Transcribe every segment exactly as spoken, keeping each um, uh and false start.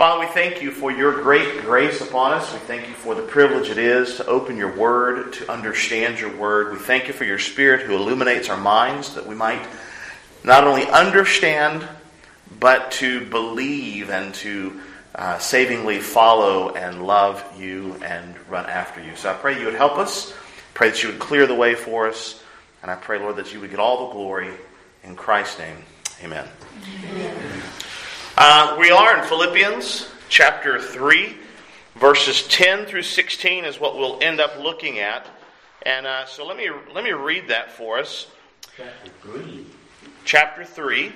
Father, we thank you for your great grace upon us. We thank you for the privilege it is to open your word, to understand your word. We thank you for your Spirit who illuminates our minds that we might not only understand, but to believe and to uh, savingly follow and love you and run after you. So I pray you would help us. Pray that you would clear the way for us. And I pray, Lord, that you would get all the glory. In Christ's name, amen. Amen. Uh, we are in Philippians chapter three, verses ten through sixteen is what we'll end up looking at. And uh, so let me let me read that for us. Chapter three. Chapter three.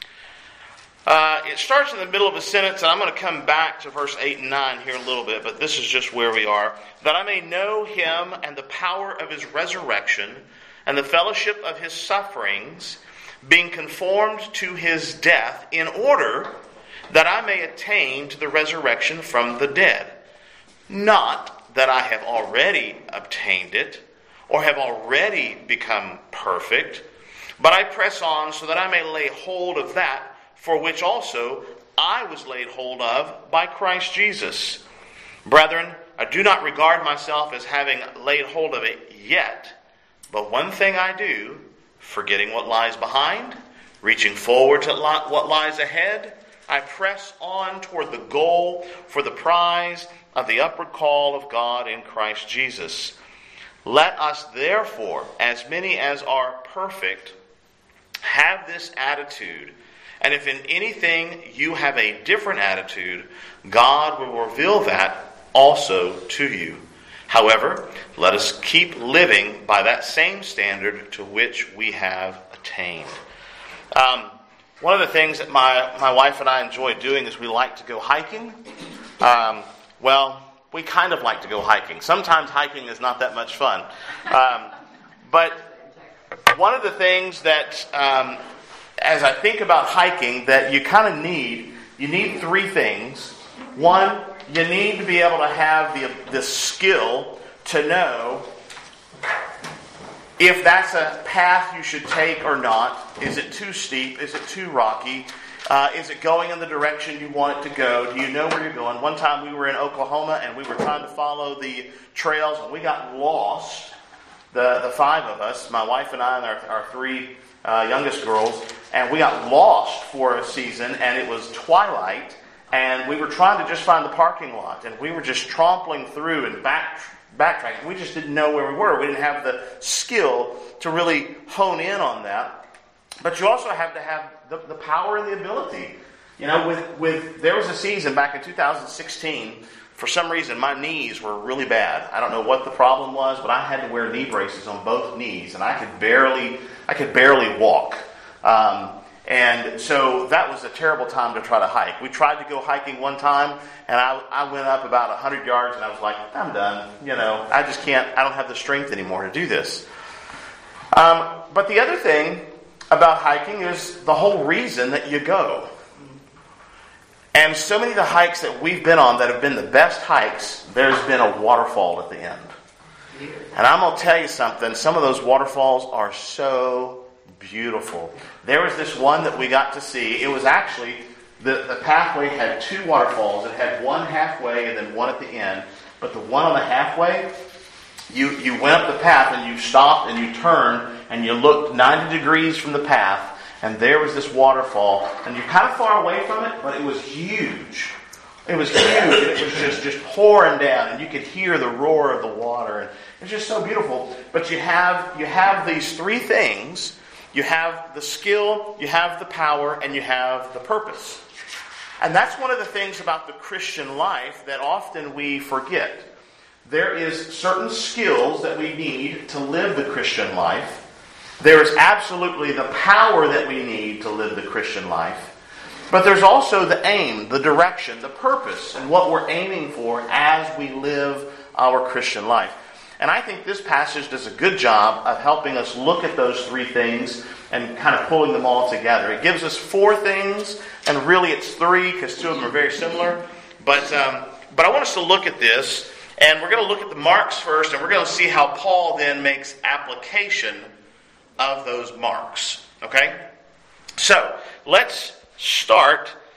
Uh, it starts in the middle of a sentence, and I'm going to come back to verse eight and nine here in a little bit, but this is just where we are. That I may know him and the power of his resurrection and the fellowship of his sufferings, being conformed to his death, in order that I may attain to the resurrection from the dead. Not that I have already obtained it, or have already become perfect, but I press on so that I may lay hold of that for which also I was laid hold of by Christ Jesus. Brethren, I do not regard myself as having laid hold of it yet, but one thing I do, forgetting what lies behind, reaching forward to what lies ahead, I press on toward the goal for the prize of the upward call of God in Christ Jesus. Let us therefore, as many as are perfect, have this attitude. And if in anything you have a different attitude, God will reveal that also to you. However, let us keep living by that same standard to which we have attained. Um, one of the things that my, my wife and I enjoy doing is we like to go hiking. Um, well, we kind of like to go hiking. Sometimes hiking is not that much fun. Um, but one of the things that, um, as I think about hiking, that you kind of need, you need three things. One, you need to be able to have the, the skill to know if that's a path you should take or not. Is it too steep? Is it too rocky? Uh, is it going in the direction you want it to go? Do you know where you're going? One time we were in Oklahoma and we were trying to follow the trails and we got lost. The, the five of us, my wife and I and our, our three uh, youngest girls, and we got lost for a season, and it was twilight. And we were trying to just find the parking lot. And we were just trampling through and back, backtracking. We just didn't know where we were. We didn't have the skill to really hone in on that. But you also have to have the, the power and the ability. You know, with, with there was a season back in two thousand sixteen, for some reason my knees were really bad. I don't know what the problem was, but I had to wear knee braces on both knees. And I could barely, I could barely walk. Um, And so that was a terrible time to try to hike. We tried to go hiking one time, and I, I went up about one hundred yards, and I was like, I'm done. You know, I just can't, I don't have the strength anymore to do this. Um, but the other thing about hiking is the whole reason that you go. And so many of the hikes that we've been on that have been the best hikes, there's been a waterfall at the end. And I'm going to tell you something, some of those waterfalls are so beautiful. There was this one that we got to see. It was actually, the, the pathway had two waterfalls. It had one halfway and then one at the end. But the one on the halfway, you, you went up the path and you stopped and you turned and you looked ninety degrees from the path, and there was this waterfall. And you're kind of far away from it, but it was huge. It was huge. And it was just, just pouring down, and you could hear the roar of the water. And it was just so beautiful. But you have you have these three things. You have the skill, you have the power, and you have the purpose. And that's one of the things about the Christian life that often we forget. There is certain skills that we need to live the Christian life. There is absolutely the power that we need to live the Christian life. But there's also the aim, the direction, the purpose, and what we're aiming for as we live our Christian life. And I think this passage does a good job of helping us look at those three things and kind of pulling them all together. It gives us four things, and really it's three because two of them are very similar. But um, but I want us to look at this, and we're going to look at the marks first, and we're going to see how Paul then makes application of those marks. Okay? So, let's start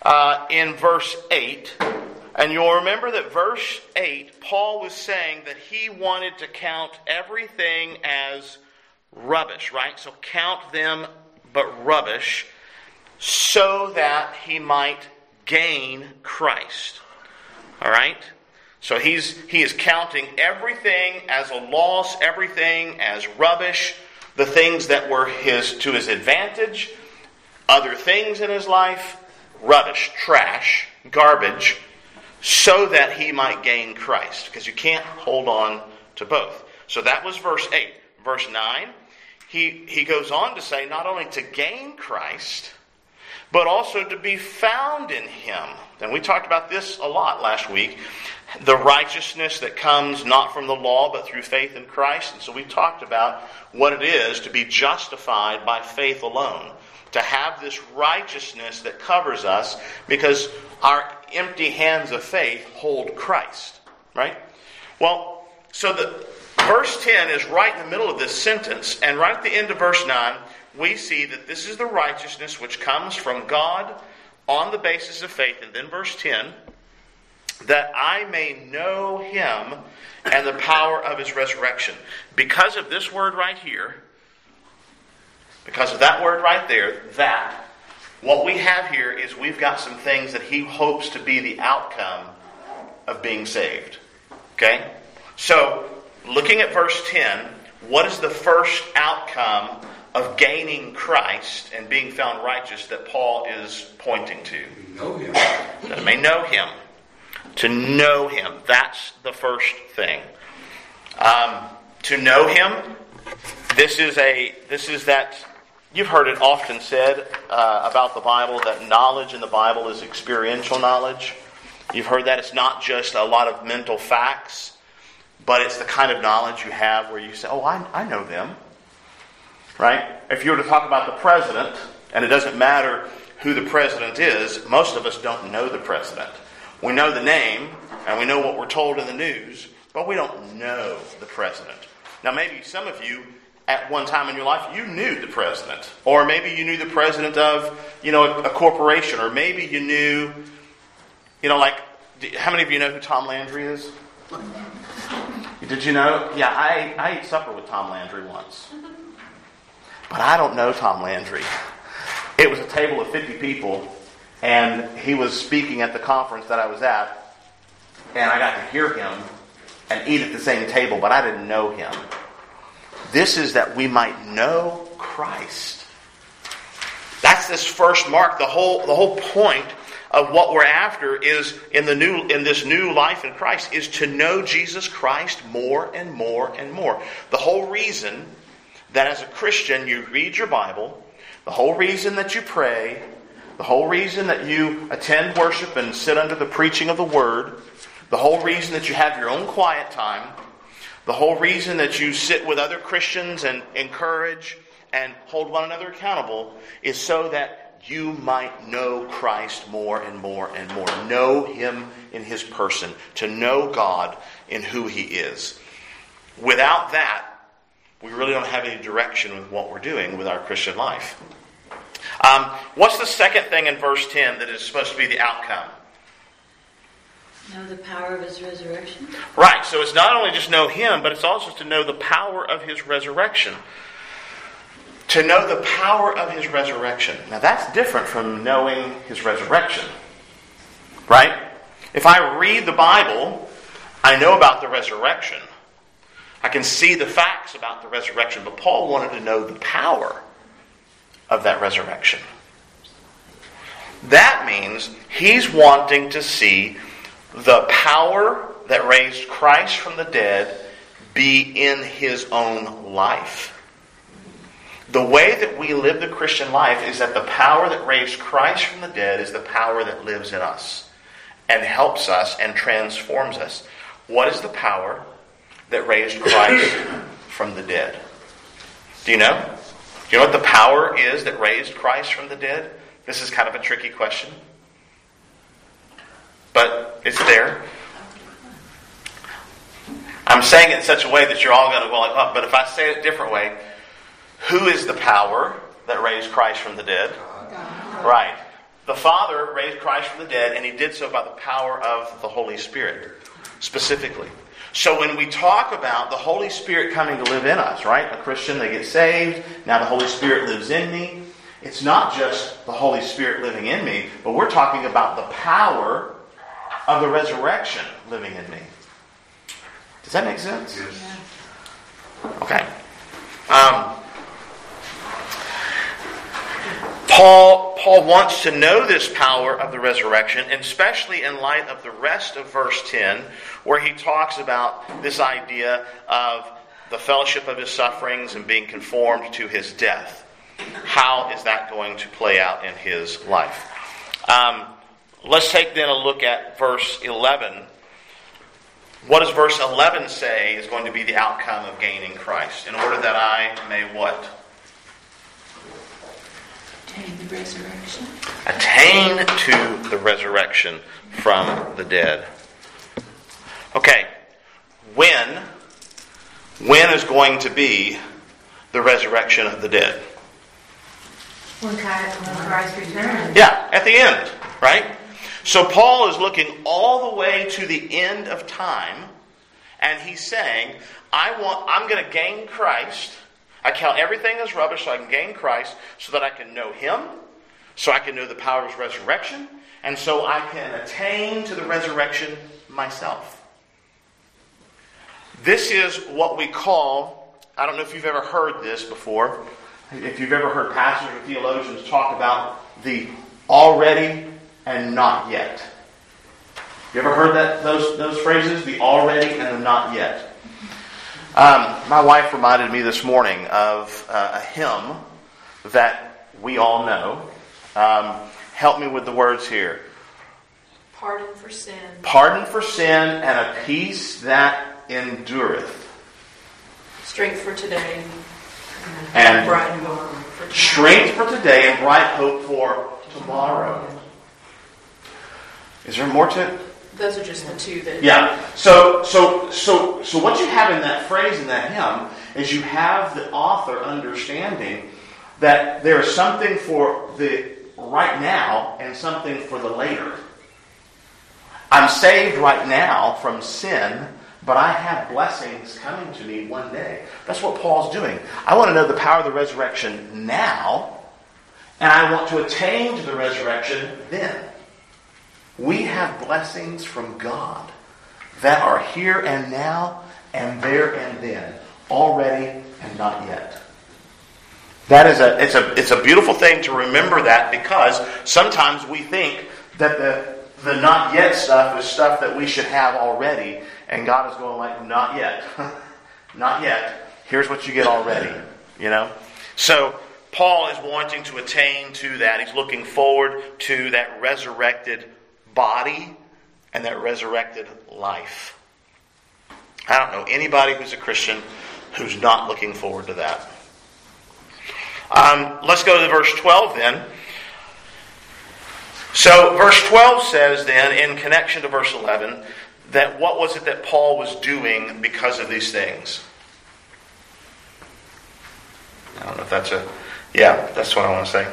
uh, in verse eight. And you'll remember that verse eight, Paul was saying that he wanted to count everything as rubbish, right? So count them but rubbish, so that he might gain Christ. All right? So he's he is counting everything as a loss, everything as rubbish, the things that were his to his advantage, other things in his life, rubbish, trash, garbage, so that he might gain Christ. Because you can't hold on to both. So that was verse eight. Verse nine, he, he goes on to say not only to gain Christ, but also to be found in Him. And we talked about this a lot last week. The righteousness that comes not from the law, but through faith in Christ. And so we talked about what it is to be justified by faith alone. To have this righteousness that covers us because our empty hands of faith hold Christ. Right? Well, so the verse ten is right in the middle of this sentence. And right at the end of verse nine, we see that this is the righteousness which comes from God on the basis of faith. And then verse ten, that I may know Him and the power of His resurrection. Because of this word right here, because of that word right there, that, what we have here is we've got some things that He hopes to be the outcome of being saved. Okay? So, looking at verse ten, what is the first outcome of gaining Christ and being found righteous that Paul is pointing to? Know Him. That I may know Him. To know Him. That's the first thing. Um, to know Him, this is a this is that, you've heard it often said uh, about the Bible that knowledge in the Bible is experiential knowledge. You've heard that it's not just a lot of mental facts, but it's the kind of knowledge you have where you say, oh, I, I know them. Right? If you were to talk about the president, and it doesn't matter who the president is, most of us don't know the president. We know the name, and we know what we're told in the news, but we don't know the president. Now, maybe some of you, at one time in your life, you knew the president. Or maybe you knew the president of, you know, a, a corporation. Or maybe you knew, you know, like, how many of you know who Tom Landry is? Did you know? Yeah, I, I ate supper with Tom Landry once. But I don't know Tom Landry. It was a table of fifty people, and he was speaking at the conference that I was at, and I got to hear him and eat at the same table, but I didn't know him. This is that we might know Christ. That's this first mark. The whole the whole point of what we're after is in the new in this new life in Christ is to know Jesus Christ more and more and more. The whole reason that as a Christian you read your Bible, the whole reason that you pray, the whole reason that you attend worship and sit under the preaching of the Word, the whole reason that you have your own quiet time, the whole reason that you sit with other Christians and encourage and hold one another accountable is so that you might know Christ more and more and more. Know Him in His person. To know God in who He is. Without that, we really don't have any direction with what we're doing with our Christian life. Um, what's the second thing in verse ten that is supposed to be the outcome? Know the power of His resurrection. Right, so it's not only just know Him, but it's also to know the power of His resurrection. To know the power of His resurrection. Now that's different from knowing His resurrection. Right? If I read the Bible, I know about the resurrection. I can see the facts about the resurrection, but Paul wanted to know the power of that resurrection. That means he's wanting to see the power that raised Christ from the dead be in his own life. The way that we live the Christian life is that the power that raised Christ from the dead is the power that lives in us and helps us and transforms us. What is the power that raised Christ from the dead? Do you know? Do you know what the power is that raised Christ from the dead? This is kind of a tricky question. But it's there. I'm saying it in such a way that you're all going to go like, oh, but if I say it a different way, who is the power that raised Christ from the dead? God. Right. the Father raised Christ from the dead, and he did so by the power of the Holy Spirit, specifically. So when we talk about the Holy Spirit coming to live in us, right? A Christian, they get saved. Now the Holy Spirit lives in me. It's not just the Holy Spirit living in me, but we're talking about the power of the resurrection living in me. Does that make sense? Yeah. Okay. Um, Paul, Paul wants to know this power of the resurrection, and especially in light of the rest of verse ten, where he talks about this idea of the fellowship of his sufferings and being conformed to his death. How is that going to play out in his life? Um, let's take then a look at verse eleven. What does verse eleven say is going to be the outcome of gaining Christ? In order that I may what? Attain the resurrection. Attain to the resurrection from the dead. Okay. When? When is going to be the resurrection of the dead? When Christ returns. Yeah, at the end, right? So Paul is looking all the way to the end of time, and he's saying, I want, I'm going to gain Christ. I count everything as rubbish so I can gain Christ, so that I can know Him, so I can know the power of His resurrection, and so I can attain to the resurrection myself. This is what we call, I don't know if you've ever heard this before, if you've ever heard pastors or theologians talk about the already and not yet. You ever heard that those those phrases? The already and the not yet. Um, my wife reminded me this morning of uh, a hymn that we all know. Um, help me with the words here. Pardon for sin. Pardon for sin and a peace that endureth. Strength for today. And bright hope for tomorrow. Strength for today and bright hope for tomorrow. Is there more to it? Those are just the two that... Yeah. So, so, so, so what you have in that phrase, in that hymn, is you have the author understanding that there is something for the right now and something for the later. I'm saved right now from sin, but I have blessings coming to me one day. That's what Paul's doing. I want to know the power of the resurrection now, and I want to attain to the resurrection then. We have blessings from God that are here and now, and there and then, already and not yet. That is a it's a it's a beautiful thing to remember that, because sometimes we think that the the not yet stuff is stuff that we should have already, and God is going like, not yet. Not yet. Here's what you get already. You know? So Paul is wanting to attain to that. He's looking forward to that resurrected body and that resurrected life. I don't know anybody who's a Christian who's not looking forward to that. Um, let's go to verse twelve then. So verse twelve says then, in connection to verse eleven, that what was it that Paul was doing because of these things? I don't know if that's a... Yeah, that's what I want to say.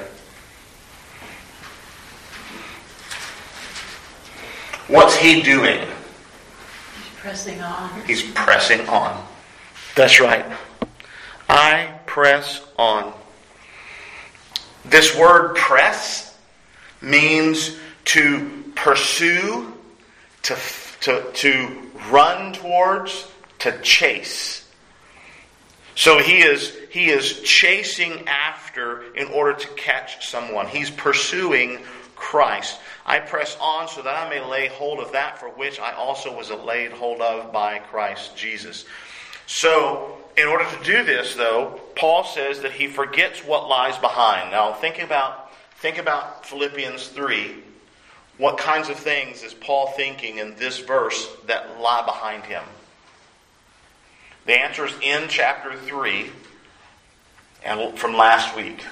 What's he doing? He's pressing on. He's pressing on. That's right. I press on. This word press means to pursue, to, to, to run towards, to chase. So he is he is chasing after in order to catch someone. He's pursuing Christ. I press on so that I may lay hold of that for which I also was laid hold of by Christ Jesus. So, in order to do this, though, Paul says that he forgets what lies behind. Now, think about think about Philippians three. What kinds of things is Paul thinking in this verse that lie behind him? The answer is in chapter three and from last week.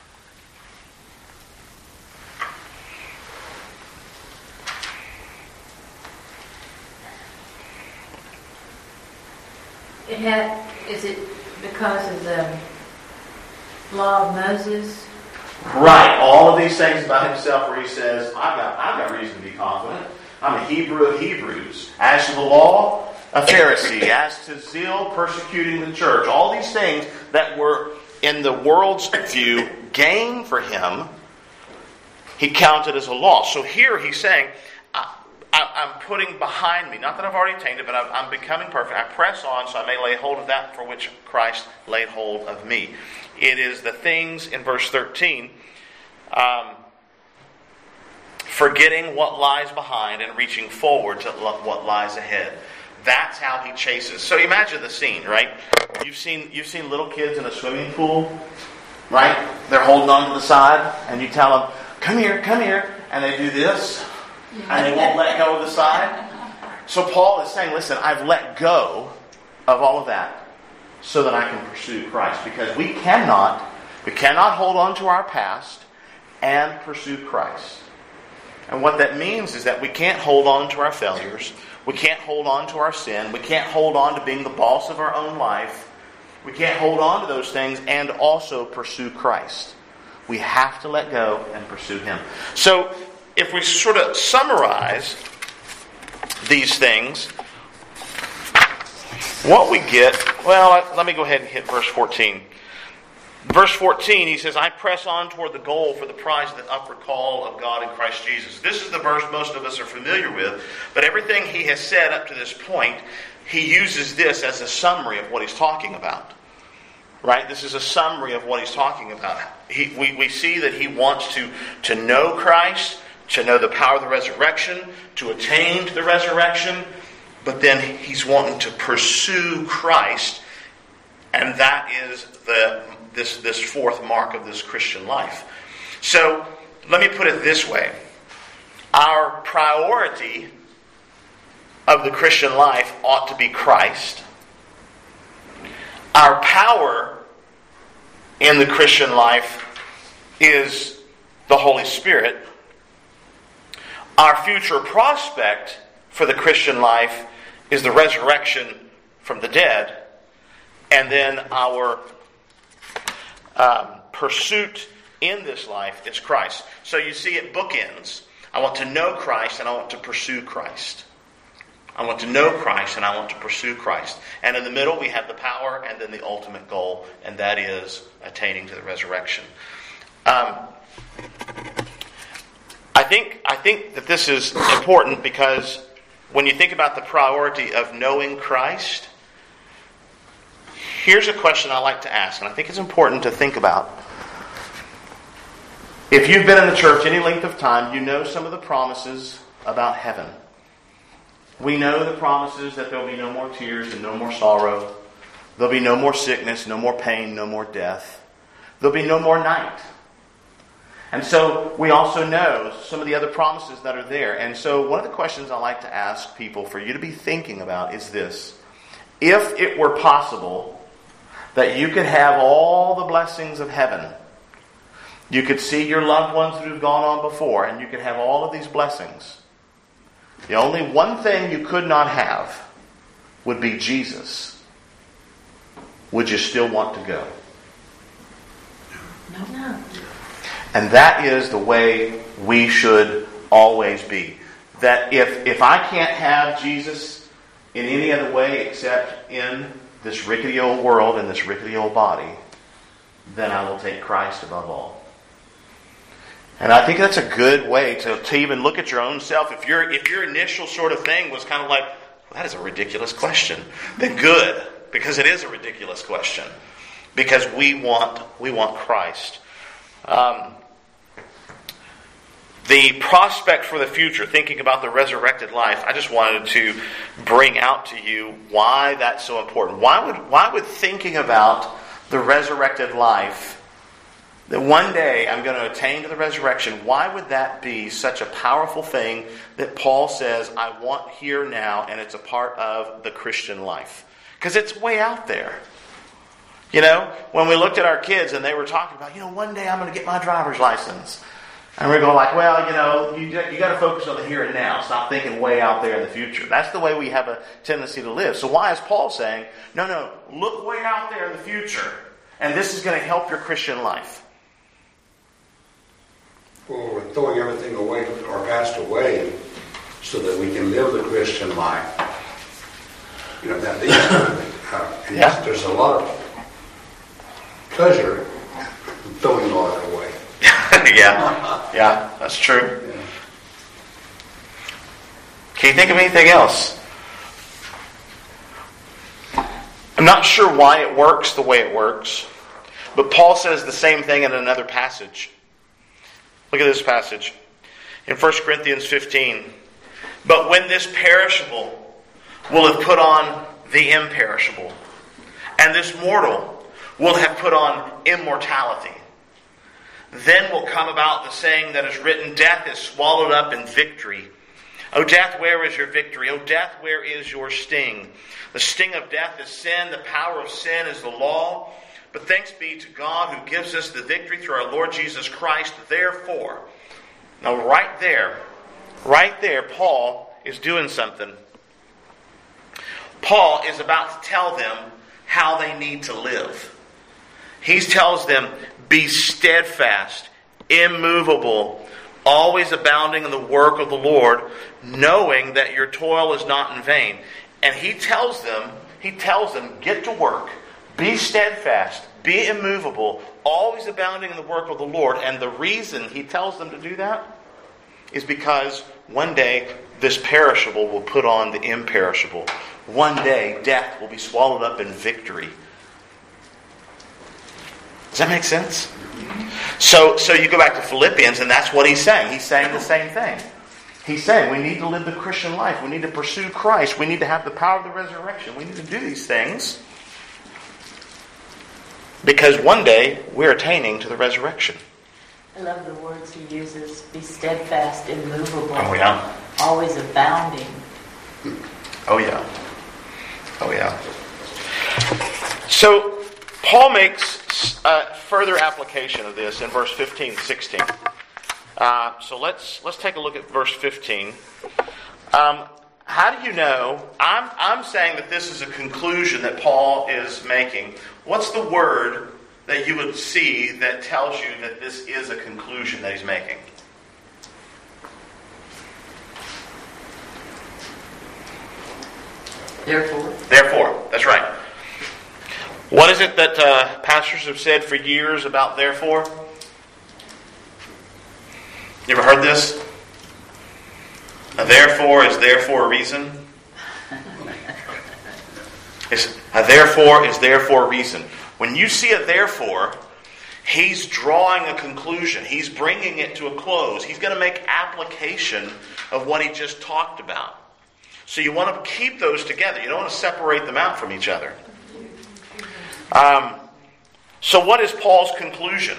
It had, is it because of the law of Moses? Right. Right? All of these things about himself where he says, I've got, I've got reason to be confident. I'm a Hebrew of Hebrews. As to the law, a Pharisee. As to zeal, persecuting the church. All these things that were, in the world's view, gain for him, he counted as a loss. So here he's saying, I, I, I'm putting behind me, not that I've already attained it, but I'm, I'm becoming perfect. I press on so I may lay hold of that for which Christ laid hold of me. It is the things in verse thirteen, um, forgetting what lies behind and reaching forward to what lies ahead. That's how he chases. So imagine the scene, right? You've seen you've seen little kids in a swimming pool, right? They're holding on to the side, and you tell them, come here, come here, and they do this, and they won't let go of the side. So Paul is saying, listen, I've let go of all of that so that I can pursue Christ. Because we cannot, we cannot hold on to our past and pursue Christ. And what that means is that we can't hold on to our failures. We can't hold on to our sin. We can't hold on to being the boss of our own life. We can't hold on to those things and also pursue Christ. We have to let go and pursue Him. So, if we sort of summarize these things, what we get, well, let me go ahead and hit verse fourteen. Verse fourteen, he says, I press on toward the goal for the prize of the upward call of God in Christ Jesus. This is the verse most of us are familiar with, but everything he has said up to this point, he uses this as a summary of what he's talking about. Right? This is a summary of what he's talking about. He, we, we see that he wants to, to know Christ, to know the power of the resurrection, to attain to the resurrection, but then he's wanting to pursue Christ, and that is the this, this fourth mark of this Christian life. So, let me put it this way. Our priority of the Christian life ought to be Christ. Our power in the Christian life is the Holy Spirit. Our future prospect for the Christian life is the resurrection from the dead. And then our um, pursuit in this life is Christ. So you see it bookends. I want to know Christ and I want to pursue Christ. I want to know Christ and I want to pursue Christ. And in the middle we have the power and then the ultimate goal, and that is attaining to the resurrection. Um, I think I think that this is important because when you think about the priority of knowing Christ, here's a question I like to ask, and I think it's important to think about. If you've been in the church any length of time, you know some of the promises about heaven. We know the promises that there'll be no more tears and no more sorrow. There'll be no more sickness, no more pain, no more death. There'll be no more night. And so we also know some of the other promises that are there. And so one of the questions I like to ask people for you to be thinking about is this. If it were possible that you could have all the blessings of heaven, you could see your loved ones that have gone on before, and you could have all of these blessings, the only one thing you could not have would be Jesus. Would you still want to go? No. No. And that is the way we should always be. That if, if I can't have Jesus in any other way except in this rickety old world and this rickety old body, then I will take Christ above all. And I think that's a good way to, to even look at your own self. If your if your initial sort of thing was kind of like, well, that is a ridiculous question, then good, because it is a ridiculous question. Because we want we want Christ. Um, the prospect for the future, thinking about the resurrected life, I just wanted to bring out to you why that's so important. Why would why would thinking about the resurrected life, that one day I'm going to attain to the resurrection, why would that be such a powerful thing that Paul says, I want here now, and it's a part of the Christian life? Because it's way out there. You know, when we looked at our kids and they were talking about, you know, one day I'm going to get my driver's license. And we're going like, well, you know, you, you got to focus on the here and now. Stop thinking way out there in the future. That's the way we have a tendency to live. So why is Paul saying, no, no, look way out there in the future, and this is going to help your Christian life? Well, we're throwing everything away, our past away, so that we can live the Christian life. You know, that uh, and Yeah. there's a lot of pleasure in throwing all that away. yeah, yeah, that's true. Yeah. Can you think of anything else? I'm not sure why it works the way it works, but Paul says the same thing in another passage. Look at this passage in First Corinthians fifteen. But when this perishable will have put on the imperishable, and this mortal will have put on immortality, then will come about the saying that is written, death is swallowed up in victory. O death, where is your victory? O death, where is your sting? The sting of death is sin. The power of sin is the law. But thanks be to God who gives us the victory through our Lord Jesus Christ. Therefore, now right there, right there, Paul is doing something. Paul is about to tell them how they need to live. He tells them, be steadfast, immovable, always abounding in the work of the Lord, knowing that your toil is not in vain. And he tells them, he tells them, get to work, be steadfast, be immovable, always abounding in the work of the Lord. And the reason he tells them to do that is because one day this perishable will put on the imperishable. One day death will be swallowed up in victory. Does that make sense? So, so you go back to Philippians, and that's what he's saying. He's saying the same thing. He's saying we need to live the Christian life. We need to pursue Christ. We need to have the power of the resurrection. We need to do these things because one day we're attaining to the resurrection. I love the words he uses. Be steadfast, immovable. Oh, yeah. Always abounding. Oh, yeah. Oh, yeah. So, Paul makes a further application of this in verse fifteen, sixteen. Uh, so let's let's take a look at verse fifteen. Um, how do you know? I'm I'm saying that this is a conclusion that Paul is making. What's the word that you would see that tells you that this is a conclusion that he's making? Therefore. Therefore, that's right. What is it that uh, pastors have said for years about therefore? You ever heard this? A therefore is there for a reason. It's, a therefore is there for a reason. When you see a therefore, he's drawing a conclusion. He's bringing it to a close. He's going to make application of what he just talked about. So you want to keep those together. You don't want to separate them out from each other. Um, so what is Paul's conclusion?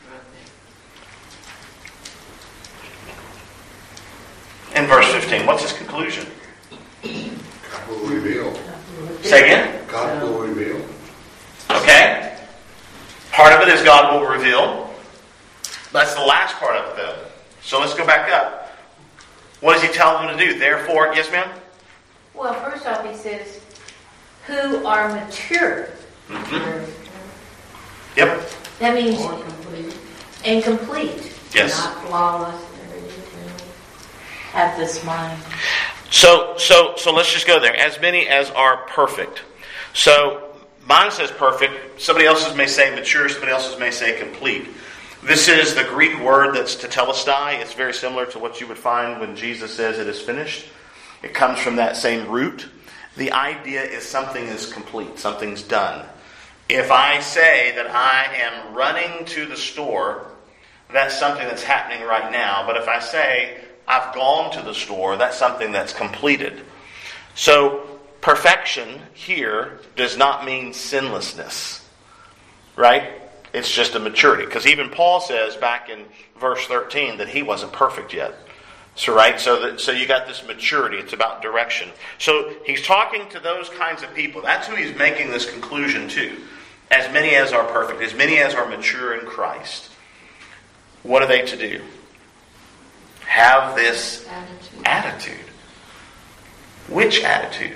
In verse fifteen, what's his conclusion? God will reveal. Say again? God will reveal. Okay. Part of it is God will reveal. That's the last part of it, though. So let's go back up. What does he tell them to do? Therefore, yes, ma'am? Well, first off, he says, who are mature. Mm-hmm. Yep. That means Or complete. and complete. Yes. Not flawless and everything. Have this mind. So, so, so let's just go there. As many as are perfect. So, mine says perfect. Somebody else's may say mature. Somebody else's may say complete. This is the Greek word that's tetelestai. It's very similar to what you would find when Jesus says it is finished. It comes from that same root. The idea is something is complete. Something's done. If I say that I am running to the store, that's something that's happening right now. But if I say I've gone to the store, that's something that's completed. So perfection here does not mean sinlessness, right? It's just a maturity. Because even Paul says back in verse thirteen that he wasn't perfect yet. So right, so that so you got this maturity. It's about direction. So he's talking to those kinds of people. That's who he's making this conclusion to. As many as are perfect, as many as are mature in Christ. What are they to do? Have this Attitude. attitude. Which attitude?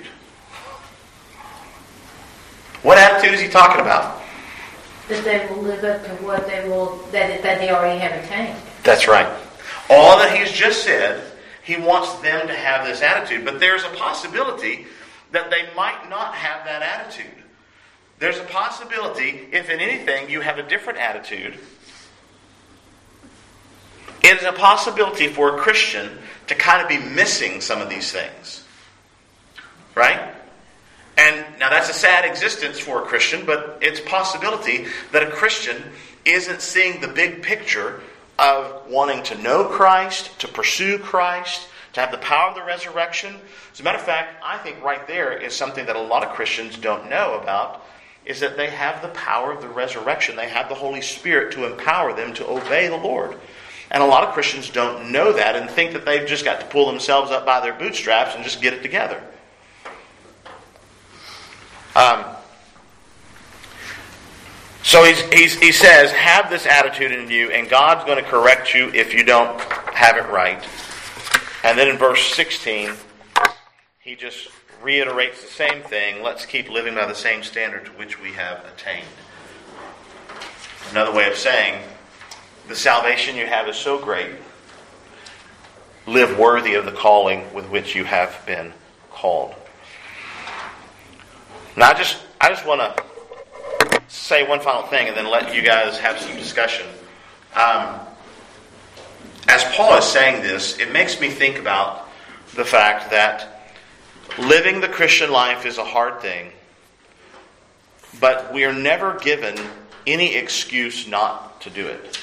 What attitude is he talking about? That they will live up to what they will, that, that they already have attained. That's right. All that he's just said, he wants them to have this attitude. But there's a possibility that they might not have that attitude. There's a possibility, if in anything you have a different attitude, it is a possibility for a Christian to kind of be missing some of these things. Right? And now that's a sad existence for a Christian, but it's a possibility that a Christian isn't seeing the big picture of wanting to know Christ, to pursue Christ, to have the power of the resurrection. As a matter of fact, I think right there is something that a lot of Christians don't know about, is that they have the power of the resurrection. They have the Holy Spirit to empower them to obey the Lord. And a lot of Christians don't know that and think that they've just got to pull themselves up by their bootstraps and just get it together. Um, so he's, he's, he says, have this attitude in you, and God's going to correct you if you don't have it right. And then in verse sixteen, he just reiterates the same thing. Let's keep living by the same standard to which we have attained. Another way of saying, the salvation you have is so great. Live worthy of the calling with which you have been called. Now, I just I just want to say one final thing and then let you guys have some discussion. Um, as Paul is saying this, it makes me think about the fact that living the Christian life is a hard thing, but we are never given any excuse not to do it.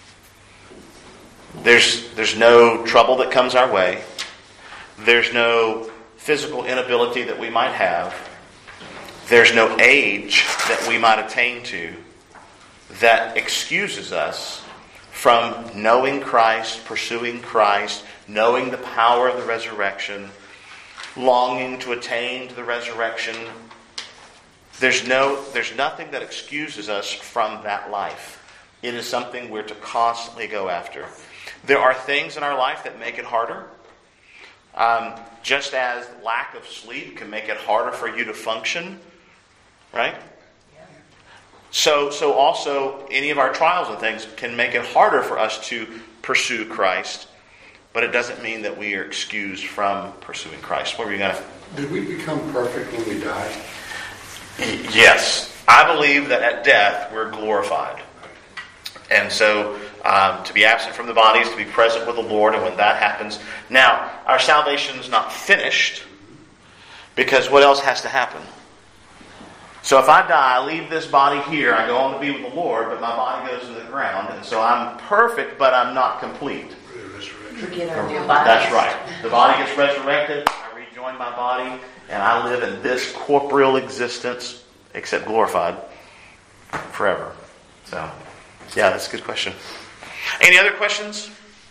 There's, there's no trouble that comes our way. There's no physical inability that we might have. There's no age that we might attain to that excuses us from knowing Christ, pursuing Christ, knowing the power of the resurrection, longing to attain to the resurrection. There's no, there's nothing that excuses us from that life. It is something we're to constantly go after. There are things in our life that make it harder. Um, just as lack of sleep can make it harder for you to function. Right? So, so also any of our trials and things can make it harder for us to pursue Christ, but it doesn't mean that we are excused from pursuing Christ. What were you going to? Did we become perfect when we die? Yes. I believe that at death we're glorified. And so um, to be absent from the body is to be present with the Lord, and when that happens, now our salvation is not finished, because what else has to happen? So if I die, I leave this body here, I go on to be with the Lord, but my body goes to the ground, and so I'm perfect, but I'm not complete. That's right. The body gets resurrected, I rejoin my body, and I live in this corporeal existence, except glorified, forever. So, yeah, that's a good question. Any other questions?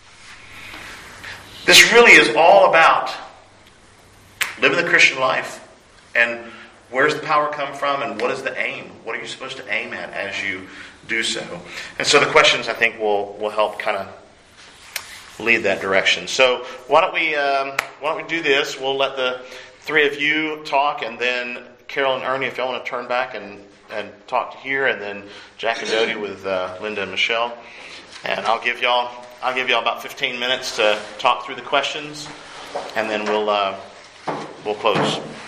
This really is all about living the Christian life, and where's the power come from, and what is the aim? What are you supposed to aim at as you do so? And so the questions, I think, will will help kind of lead that direction. So why don't we um, why don't we do this? We'll let the three of you talk, and then Carol and Ernie, if y'all want to turn back and, and talk to here, and then Jack and Dodie with uh, Linda and Michelle. And I'll give y'all I'll give y'all about fifteen minutes to talk through the questions, and then we'll uh, we'll close.